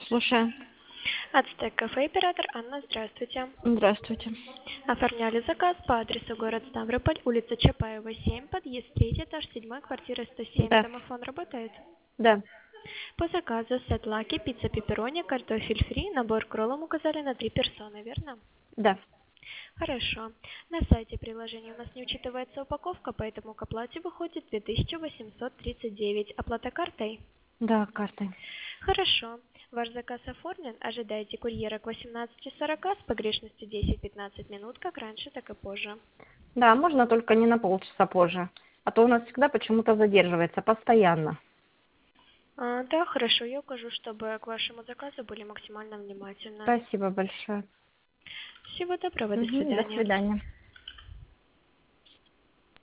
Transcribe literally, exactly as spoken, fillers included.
Слушаю. Ацтек кафе, оператор Анна, здравствуйте. Здравствуйте. Оформляли заказ по адресу город Ставрополь, улица Чапаева, семь, подъезд третий, этаж семь, квартира сто семь. Да. Домофон работает? Да. По заказу сет лаки, пицца пепперони, картофель фри, набор к роллам указали на три персоны, верно? Да. Хорошо. На сайте приложения у нас не учитывается упаковка, поэтому к оплате выходит две тысячи восемьсот тридцать девять. Оплата картой? Да, картой. Хорошо. Ваш заказ оформлен. Ожидайте курьера к восемнадцати сорока с погрешностью десять-пятнадцать минут, как раньше, так и позже. Да, можно только не на полчаса позже. А то у нас всегда почему-то задерживается, постоянно. А, да, хорошо, я укажу, чтобы к вашему заказу были максимально внимательны. Спасибо большое. Всего доброго, до Мгм, до свидания. свидания.